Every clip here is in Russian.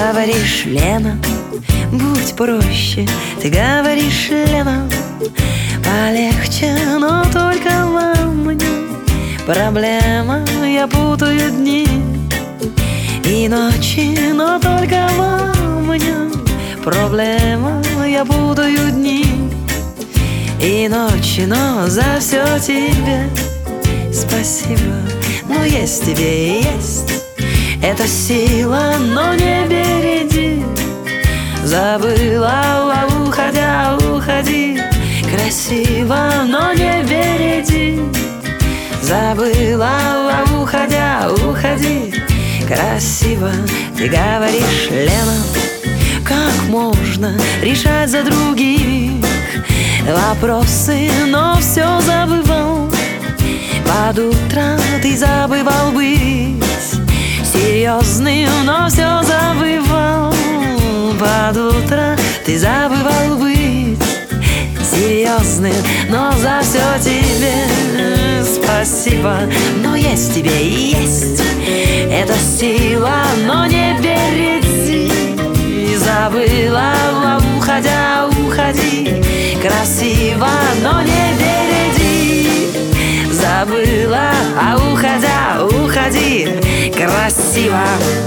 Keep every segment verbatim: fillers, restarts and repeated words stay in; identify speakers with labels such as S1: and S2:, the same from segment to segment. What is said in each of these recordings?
S1: говоришь, Лена, будь проще. Ты говоришь, Лена, полегче, но только во мне проблема. Я путаю дни и ночи, но только во мне проблема. Я путаю дни и ночи, но за все тебе спасибо. Но есть тебе и есть эта сила, но не береги. Забыла, а уходя, уходи красиво, но не береги. Забыла, а уходя, уходи красиво. Ты говоришь, Лена, как можно решать за других вопросы, но все забывал. Под утро ты забывал быть серьезным, но все забывал. Под утро ты забывал быть серьезным, но за все тебе спасибо. Но есть тебе и есть эта сила, но не береги. Забыла, а уходя, уходи красиво, но не береги. Забыла, а уходя, уходи красиво.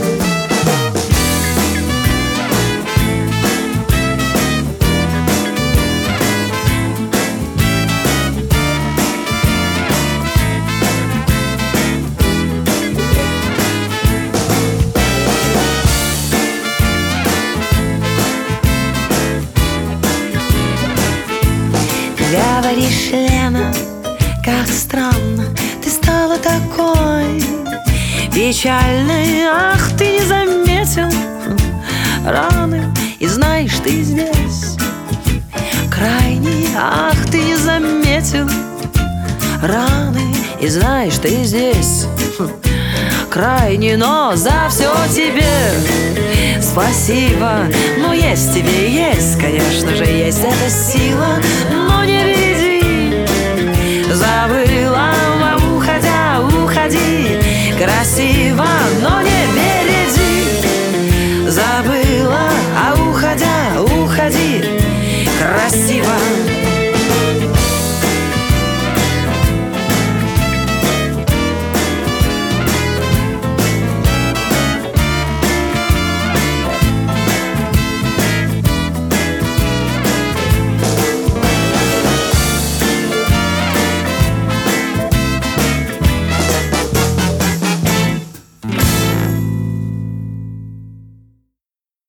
S1: Говоришь, Лена, как странно ты стала такой печальной. Ах, ты не заметил раны, и знаешь, ты здесь крайний. Ах, ты не заметил раны, и знаешь, ты здесь крайний. Но за все тебе спасибо. Но есть тебе, есть, конечно же, есть эта сила, но не веди. Забыла,